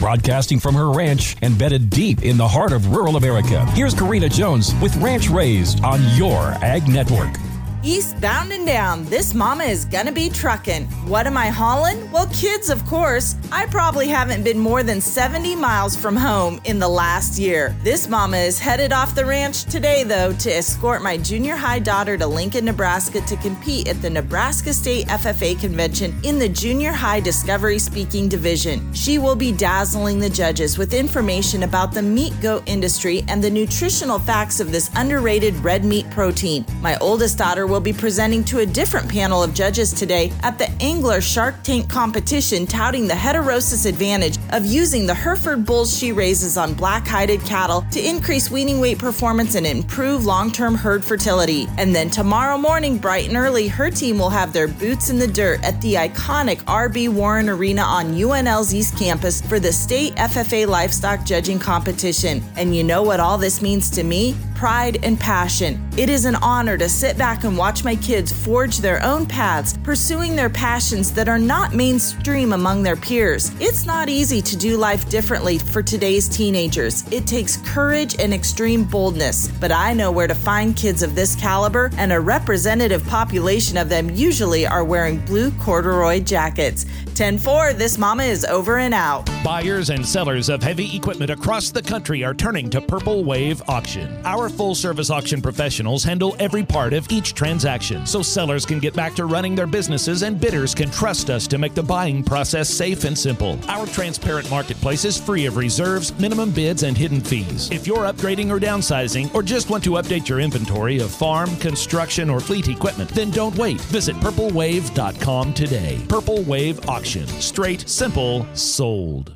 Broadcasting from her ranch embedded deep in the heart of rural America, here's Karina Jones with Ranch Raised on your Ag Network. Eastbound and down, this mama is gonna be trucking. What am I hauling? Well, kids, of course. I probably haven't been more than 70 miles from home in the last year. This mama is headed off the ranch today, though, to escort my junior high daughter to Lincoln, Nebraska to compete at the Nebraska State FFA Convention in the Junior High Discovery Speaking Division. She will be dazzling the judges with information about the meat goat industry and the nutritional facts of this underrated red meat protein. My oldest daughter will be presenting to a different panel of judges today at the Angler Shark Tank competition, touting the heterosis advantage of using the Hereford bulls she raises on black-hided cattle to increase weaning weight performance and improve long-term herd fertility. And then tomorrow morning, bright and early, her team will have their boots in the dirt at the iconic R.B. Warren Arena on UNL's East Campus for the State FFA Livestock Judging Competition. And you know what all this means to me? Pride and passion. It is an honor to sit back and watch my kids forge their own paths, pursuing their passions that are not mainstream among their peers. It's not easy to do life differently for today's teenagers. It takes courage and extreme boldness, but I know where to find kids of this caliber, and a representative population of them usually are wearing blue corduroy jackets. 10-4, this mama is over and out. Buyers and sellers of heavy equipment across the country are turning to Purple Wave Auction. Our full-service auction professionals handle every part of each transaction, so sellers can get back to running their businesses and bidders can trust us to make the buying process safe and simple. Our transparent marketplace is free of reserves, minimum bids, and hidden fees. If you're upgrading or downsizing, or just want to update your inventory of farm, construction, or fleet equipment, then don't wait. Visit purplewave.com today. Purple Wave Auction. Straight, simple, sold.